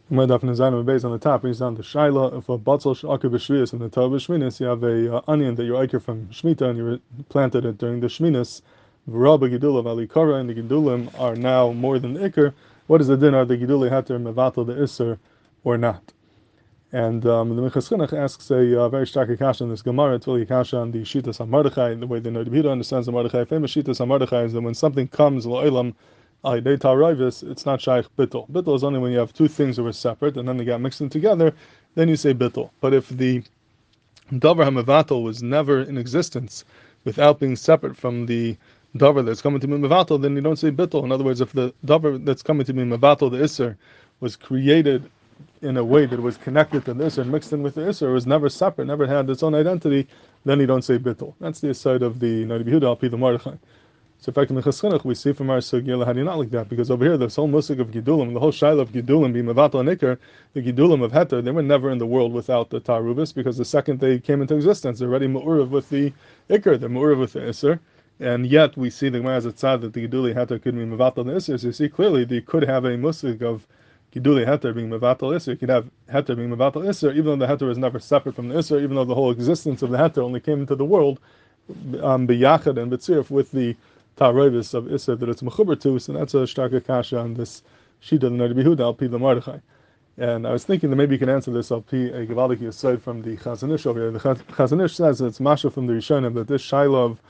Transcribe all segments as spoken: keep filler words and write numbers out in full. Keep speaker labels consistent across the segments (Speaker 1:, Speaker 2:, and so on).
Speaker 1: My definition based on the top, he's on the shaila. If a batzal shakir b'shvius in the Torah b'shminis, you have a uh, onion that you acre from shmita and you planted it during the shminis. V'rabba gidulam alikara, and the gidulim are now more than the ikr. What is the din? Are the giduli hater mevatel the iser or not? And um, the Minchas Chinuch asks a uh, very stark kasha in this Gemara. It's really a kasha on the Shitas HaMordechai, the way the Noda B'Yehuda understands the Mordechai. Famous Shitas HaMordechai is that when something comes lo'elam al yedei ta'arayvis, it's not shaykh bittul. Bittul is only when you have two things that were separate and then they got mixed in together, then you say bittul. But if the davar ha'mevatel was never in existence without being separate from the davar that's coming to be mevatel, then you don't say bittul. In other words, if the davar that's coming to be mevatel, the iser, was created in a way that was connected to the Isser and mixed in with the Isser, was never separate, never had its own identity, then you don't say bittul. That's the side of the Noda B'Yehuda al pi the Mordechai. So in fact in the Minchas Chinuch we see from our sugya how do you not like that? Because over here this whole musik of Gidulim, the whole shaila of Gidulim being Mevatel and Iker, the Gidulim of Heter, they were never in the world without the Tarubis, because the second they came into existence, they're already Mu'urav with the Iker, they're Mu'urav with the Isser. And yet we see the Gemara as a tzad that the Giduli Heter could be Mevatel and Isser. So you see clearly they could have a musik of Giduli Heter being Mevatel Isser. You could have Heter being Mevatel Isser, even though the Heter is never separate from the Isser, even though the whole existence of the Heter only came into the world um, B'yachad and B'tzirif with the Ta'arevis of Isser that it's Mechuber to. So that's a Shtaka Kasha on this sheet of the Noda B'Yehuda al pi the Mordechai. And I was thinking that maybe you can answer this al pi a Gevaldik Yesod from the Chazon Ish over here. The Chazon Ish says it's Masha from the Rishonim that this Shiloh of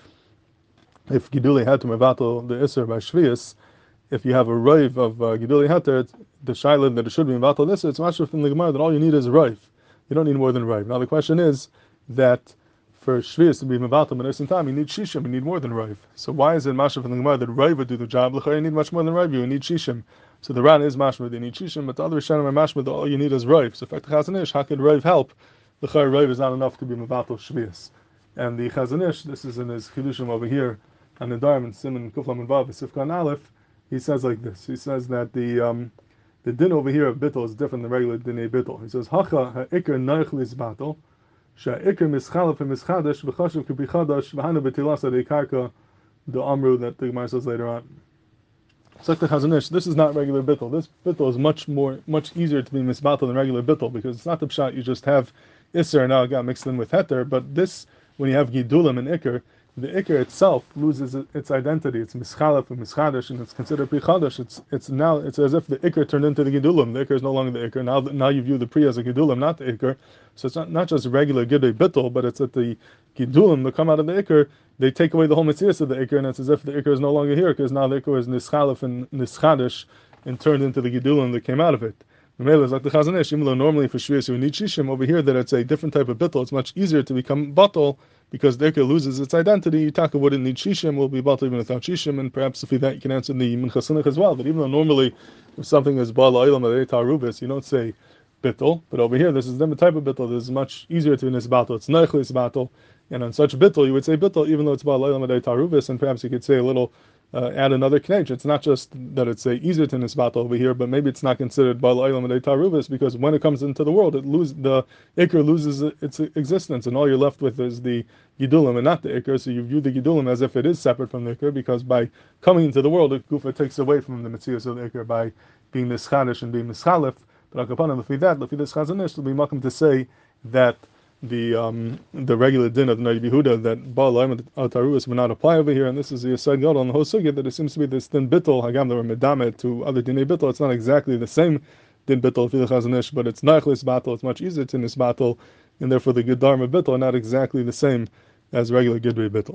Speaker 1: if Giduli Heter Mevatel the Isser by Shvius, if you have a rive of uh, Giduli Heter, the Shiloh that it should be Mevatel Isser, it's Masha from the Gemara that all you need is a rive. You don't need more than a rive. Now the question is that for Shvius to be Mevatel in a time, you need Shishim, you need more than rive. So why is it Masha from the Gemara that rive would do the job? You need much more than rive, you need Shishim. So the Ran is Mashma, they need Shishim, but the other Rishonim are Mashma that all you need is rive. So in fact the Chazon Ish, how could rive help? The rive is not enough to be Mevatel Shvius. And the Chazon Ish, this is in his Chidushim over here, and the Darm and Simon Kuflam and Vav, Sifkan Aleph, he says like this. He says that the um, the din over here of bittul is different than regular dinei bittul. He says hacha ha'ikr neichlis battle, sha'ikr mischalef and mischadash v'chashuv k'bichadash v'hanu b'tilas adei karka, the amru that the Gemara says later on. So like the Chazon Ish, this is not regular bittul. This bittul is much more, much easier to be misbattle than regular bittul because it's not the pshat you just have isser and now it got mixed in with heter, but this when you have gidulim and ikr, the ikr itself loses its identity. It's mischalef and mischadash, and it's considered pri-chadash. It's it's now it's as if the ikr turned into the gidulim. The ikr is no longer the ikr. Now now you view the pri as a gidulim, not the ikr. So it's not, not just regular gidei bittul, but it's that the gidulim that come out of the ikr, they take away the whole mitzvah of the ikr, and it's as if the ikr is no longer here because now the ikr is nischalef and nischadash and turned into the gidulim that came out of it. Is like the Chazon Ish, even though normally for Shvius you need Shishim, over here that it's a different type of bittul, it's much easier to become batal because the ikr loses its identity. Taka wouldn't need Shishim, will be batal even without Shishim, and perhaps if that you can answer the Minchas Chinuch as well, that even though normally if something is Baal Olam Adei Tarubis, you don't say bittul, but over here this is a different type of bittul that is much easier to be nisbatal. It's neichlis battle, and on such bittul you would say bittul even though it's Baal Olam Adei Tarubis, and perhaps you could say a little Uh, add another knech. It's not just that it's a easier to nisbat over here, but maybe it's not considered bal olam adei tarubis because when it comes into the world, it lose the ikr loses its existence, and all you're left with is the gidulim and not the ikr. So you view the gidulim as if it is separate from the ikr because by coming into the world, it gufa takes away from the mitzvahs of the ikr by being nischadish and being mischalef. But akapanim, if we that, if we this Chazon Ish, it'll be welcome to say that the um, the regular din of the Noda B'Yehuda that Baal Olam al Tarubis would not apply over here, and this is the Yesod Gadol on the whole sugya that it seems to be this din bittul hagam that were medamet to other dinei bittul. It's not exactly the same din bittul for the Chazon Ish, but it's neichlis battle. It's much easier to this battle, and therefore the good dharma bittul are not exactly the same as regular gidrei bittul.